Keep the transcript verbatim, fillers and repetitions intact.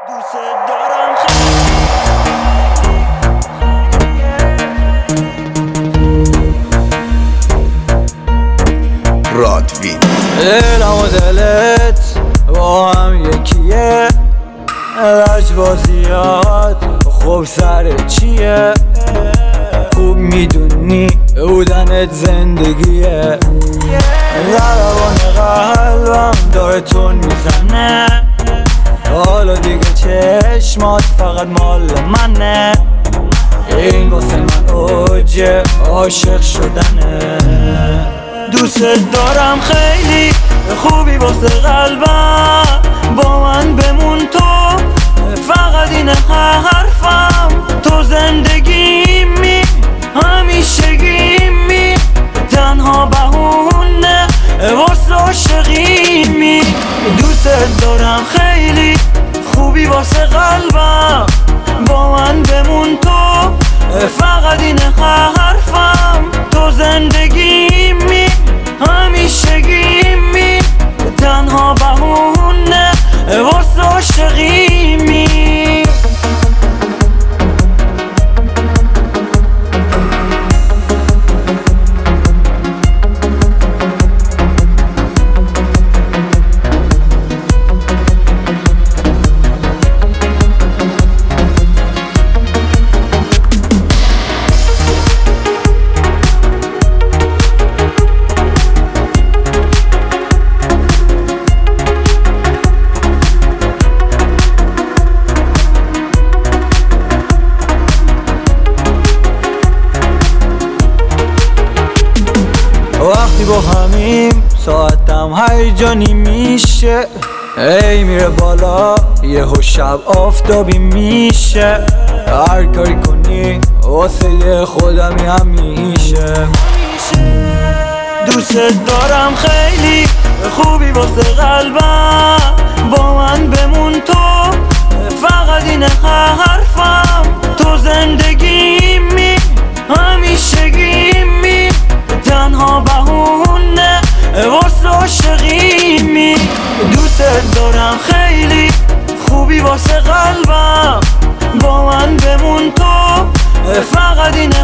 دوست دارم رادوین دلم و دلت با هم یکیه، لجبازیات خوب سر چیه؟ خوب میدونی بودنت زندگیه. ضربان قلبم داره تون میزنه، حالا دیگه چشمات فقط مال منه. این واسه من اوج عاشق شدنه. دوست دارم خیلی خوبی واسه قلبم، با من بمون تو، فقط این حرفم. تو زندگیمی همیشگیمی، تنها بهونه واسه عاشقیمی. دوست دارم خیلی خوبی واسه قلبم، با من بمون تو، فقط این حرفم. تو زندگیمی همیشگیمی، تنها بهونه واسه عاشقیمی. وقتی با همیم ساعتم هیجانی میشه، ای میره بالا یهو شب آفتابی میشه. هر کاری کنی واسه خودمی همیشه. دوست دارم خیلی خوبی واسه قلبم، با من بمون تو، فقط این حرفم. تو زندگیمی همیشگیمی، تنها بهونه واسه عاشقیمی. دوست دارم خیلی خوبی واسه قلبم، با من بمون تو، فقط این